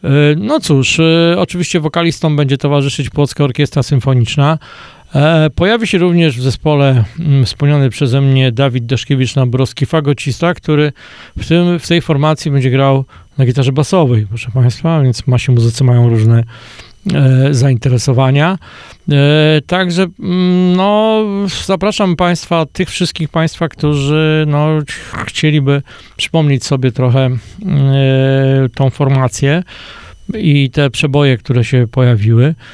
No cóż, oczywiście wokalistą będzie towarzyszyć Płocka Orkiestra Symfoniczna. Pojawi się również w zespole wspomniany przeze mnie Dawid Daszkiewicz-Nabrowski, fagocista, który w tej formacji będzie grał na gitarze basowej, proszę Państwa, więc muzycy mają różne zainteresowania. Także no, zapraszam Państwa, tych wszystkich Państwa, którzy no, chcieliby przypomnieć sobie trochę tą formację i te przeboje, które się pojawiły.